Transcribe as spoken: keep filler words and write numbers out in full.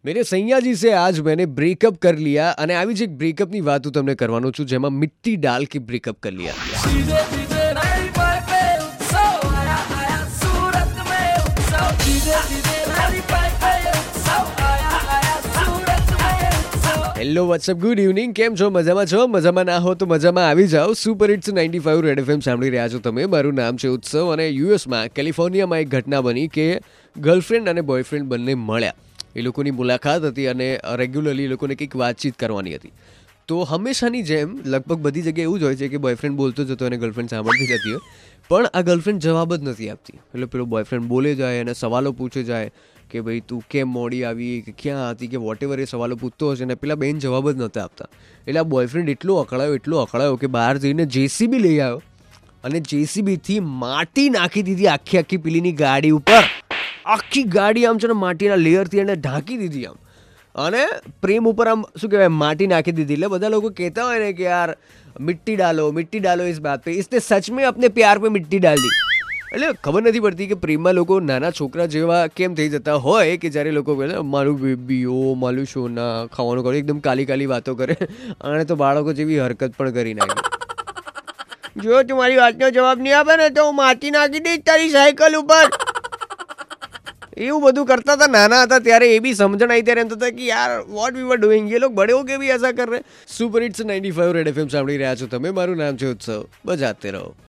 मेरे सैया जी से आज मैंने બ્રેકઅપ कर लिया અને આવી જ એક બ્રેકઅપની વાત હું તમને કરવાનો છું જેમાં મિટ્ટી ડાલ કે બ્રેકઅપ कर लिया। सीधे सीधे मेरी पाई पे उत्सव आया आया सूरत में उत्सव सीधे सीधे मेरी पाई पे उत्सव आया आया सूरत में उत्सव। હેલો વોટ્સઅપ ગુડ ઇવનિંગ, કેમ છો? મજામાં છો? મજામાં ના હો તો મજામાં આવી જાઓ। Super hits ninety five Red FM સાંભળી રહ્યા છો તમે। મારું નામ છે ઉત્સવ અને યુએસમાં કેલિફોર્નિયામાં એક ઘટના બની કે ગર્લફ્રેન્ડ અને બોયફ્રેન્ડ બંને મળ્યા। એ લોકોની મુલાકાત હતી અને રેગ્યુલરલી એ લોકોને કંઈક વાતચીત કરવાની હતી। તો હંમેશાની જેમ લગભગ બધી જગ્યાએ એવું જ હોય છે કે બોયફ્રેન્ડ બોલતો જતો અને ગર્લફ્રેન્ડ સાંભળતી જતી હોય, પણ આ ગર્લફ્રેન્ડ જવાબ જ નથી આપતી। એટલે પેલો બોયફ્રેન્ડ બોલે જાય અને સવાલો પૂછે જાય કે ભાઈ તું કેમ મોડી આવી, કે ક્યાં હતી, કે વોટ એવર એ સવાલો પૂછતો હશે ને પેલા બેન જવાબ જ નહોતા આપતા। એટલે આ બોયફ્રેન્ડ એટલો અકળાયો એટલો અકળાયો કે બહાર જઈને જેસીબી લઈ આવ્યો અને જેસીબીથી માટી નાખી દીધી આખી આખી પેલીની ગાડી ઉપર। આખી ગાડી આમ છે ને માટીના લેયરથી એને ઢાંકી દીધી આમ, અને પ્રેમ ઉપર આમ શું કહેવાય માટી નાખી દીધી। એટલે બધા લોકો કહેતા હોય ને કે યાર મિટ્ટી ડાલો મિટ્ટી ડાલો ઇસ બાત પે, इसने सच में अपने प्यार पे मिट्टी डाल दी। એટલે ખબર નથી પડતી કે પ્રેમમાં લોકો નાના છોકરા જેવા કેમ થઈ જતા હોય કે જ્યારે લોકો કહે મારું બેબી ઓ મારું સોના ખાવાનું કરે, એકદમ કાલી કાલી વાતો કરે, અને તો બાળકો જેવી હરકત પણ કરી નાખે। જો તું મારી વાતનો જવાબ નહીં આપે ને તો હું માટી નાખી દઈશ તારી સાયકલ ઉપર। એવું બધું કરતા હતા નાના હતા ત્યારે। એ બી સમજણ આવી ત્યારે એમ થતા કે યાર વોટ વી વર ડુઈંગ, ये लोग बड़े हो के भी ऐसा कर रहे। Super hits ninety five Red FM સાંભળી રહ્યા છો તમે। મારું નામ છે ઉત્સવ, બજાતે રહો।